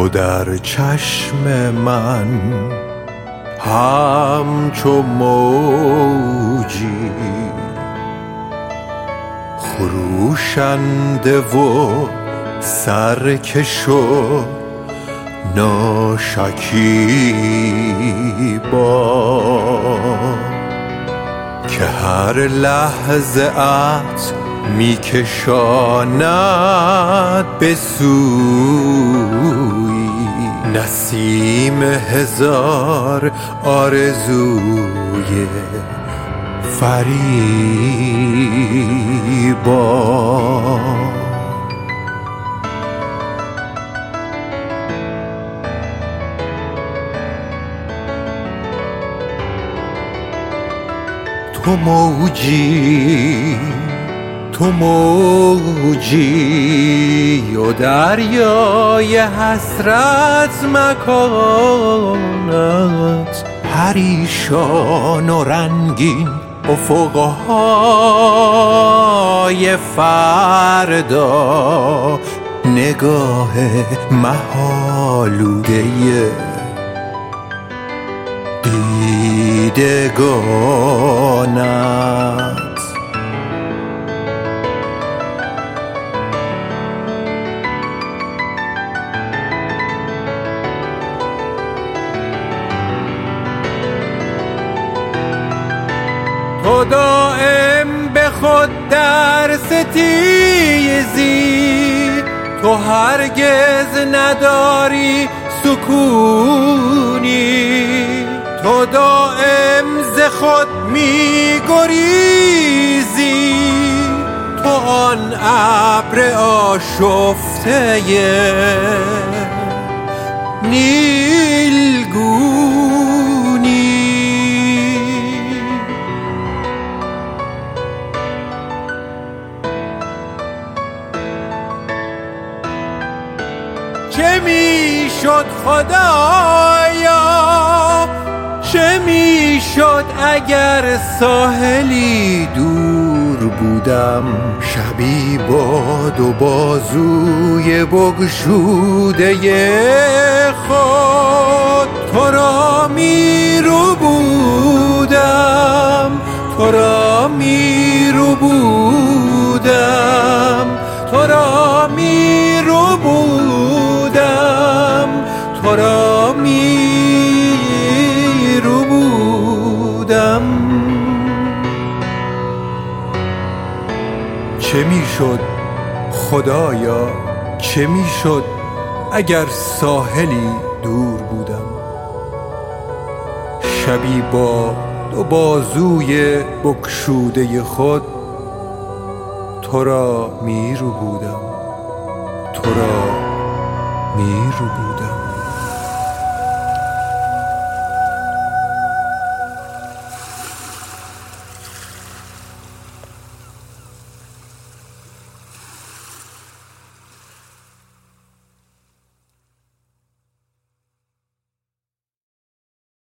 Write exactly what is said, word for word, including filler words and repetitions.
تو در چشم من همچو موجی خروشنده و سرکش و ناشکیبا که هر لحظه ات می کشاند به سوی نسیم هزار آرزوی فریبا. تو موجی تو موجی و دریای حسرت مکانت پریشان و رنگین افقهای فردا نگاه محالوده دیدگانت. تو دائم به خود در ستیزی، تو هرگز نداری سکونی، تو دائم ز خود می گریزی، تو آن ابر آشفته نیلگونی. چه می شد خدایا، چه می شد اگر ساحلی دور بودم، شبی با دو بازوی بگشوده خود تو را می رو بودم، تو را می رو بودم، تو را می رو بودم، تو را می رو بودم. چه می شد خدایا، چه می شد اگر ساحلی دور بودم، شبی با دو بازوی بگشوده خود تو را می رو بودم، تو را می رو بودم.